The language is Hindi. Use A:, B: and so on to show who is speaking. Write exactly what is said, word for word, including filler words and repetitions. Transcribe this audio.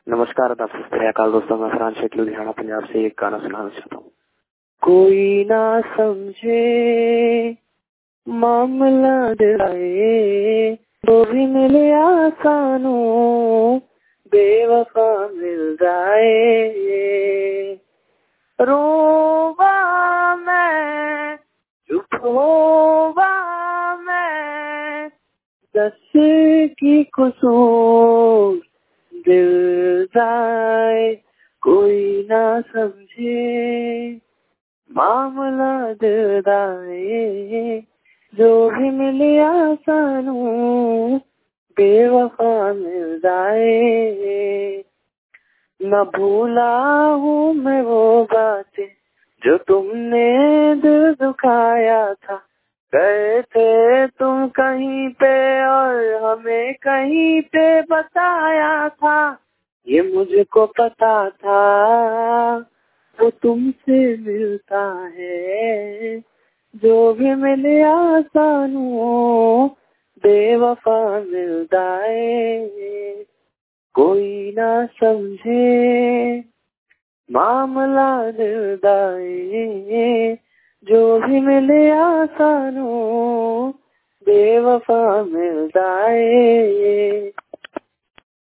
A: नमस्कार, अकाल दोस्तों, मैं फरहान शेख लुधियाना पंजाब से एक गाना सुनाना चाहता हूँ। कोई ना समझे मामला दिलाए, तो भी मिले आसानों बेवफा मिल जाए। रोवा मैं, चुप होवा मैं, दस की कसूर दिल जाए। कोई ना समझे मामला दिलदाए, जो भी मिले आसानों बेवफा मिल जाए। न भूला हूँ मैं वो बातें जो तुमने दिल दुखाया था। गए थे तुम कहीं पे और हमें कहीं पे बताया था। ये मुझको पता था वो तुमसे मिलता है, जो भी मिले आसानों बेवफा मिल जाए। कोई ना समझे मामला दिलदाए, जो भी मिले आसानों बेवफा मिल जाए।